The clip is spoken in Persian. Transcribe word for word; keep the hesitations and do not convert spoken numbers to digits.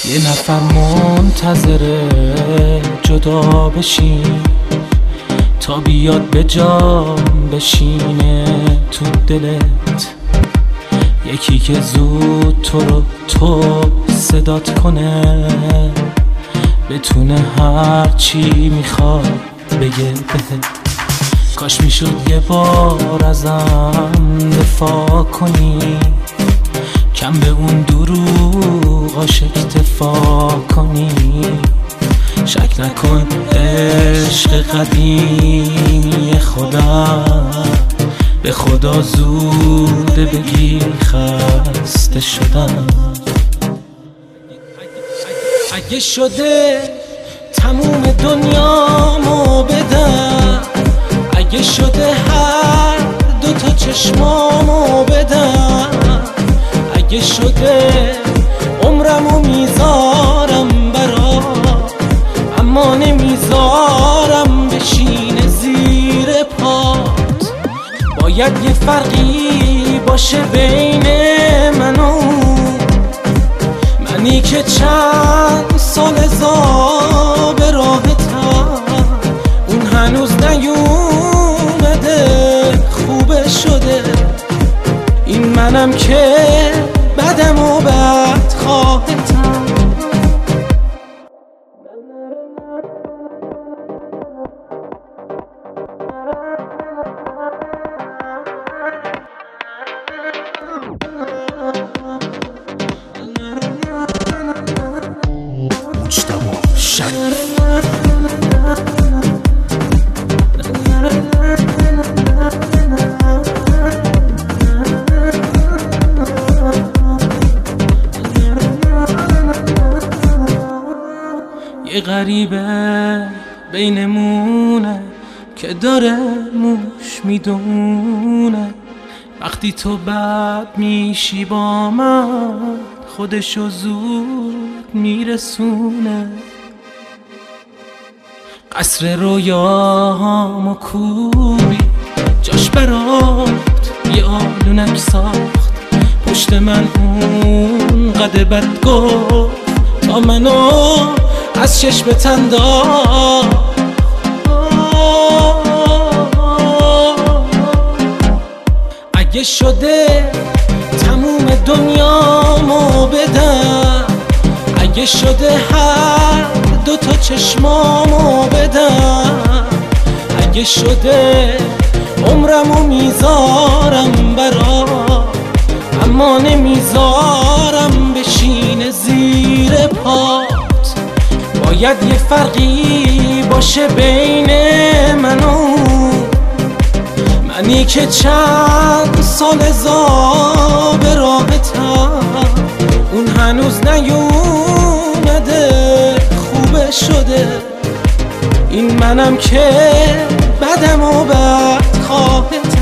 یه نفر منتظره جدا بشیم تا بیاد به جام بشینه تو دلت، یکی که زود تو رو تو صدات کنه، بتونه هر چی میخواد بگه بهت. کاش میشد یه بار ازم دفاع کنی، کم به اون دروغاش اکتفا کنی. شک نکن عشق قدیمی خدا، به خدا زود بگی خسته شدم. اگه شده تموم دنیامو بدم، اگه شده هر دو تا چشمامو بدم، اگه شده عمرمو میذارم برا، اما نمیذارم بشینه زیر پات. باید یه فرقی باشه بین من و منی که چند سال زا به راهتم، اون هنوز نیومده خوبه شده. این منم که بدم و بد خواهتم. مجتبی شریف یه غریبه بینمونه که داره موش میدونه، وقتی تو بد میشی با من خودشو زود میرسونه. قصر رویاهامو کوبی جاش برات یه آلونک ساخت، پشت من اون قد بد گفت تا منو از چشم تنداخت. اگه شده تموم دنیامو بدم، اگه شده هر دو تا چشمامو بدم، اگه شده عمرمو میذارم برا، اما نمیذارم بشینه زیر پات. باید یه فرقی باشه بین من و منی که چند سال زا به راهتم، اون هنوز نیومده خوبه شده. این منم که بدم و بد خواهتم.